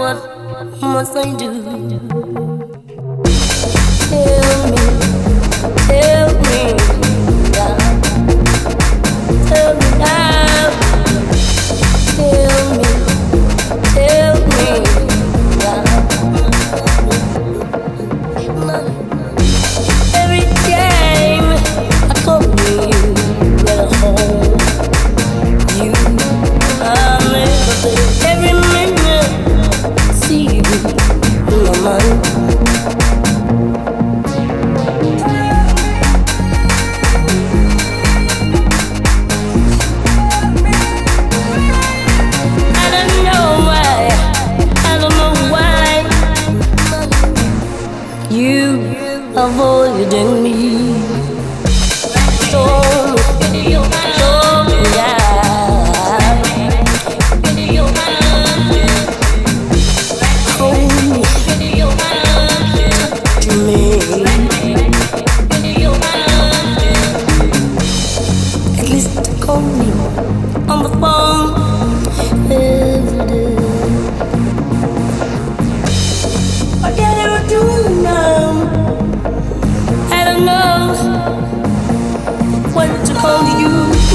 what must I do? Tell me, tell me now, tell me now, tell me now. Every time I come near you, get a hold you, I'm every minute see you in my mind. I don't know why you avoiding me. So at least call me on the phone every day. What can I do now? I don't know when to call you.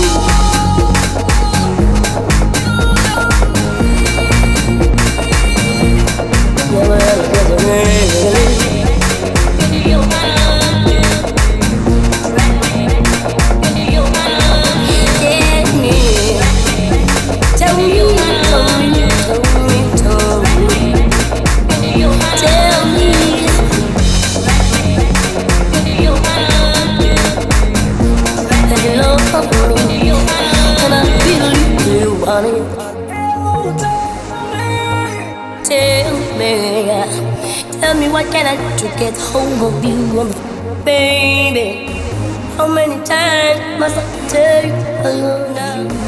Tell me what can I do to get hold of you, baby? How many times must I tell you I love you?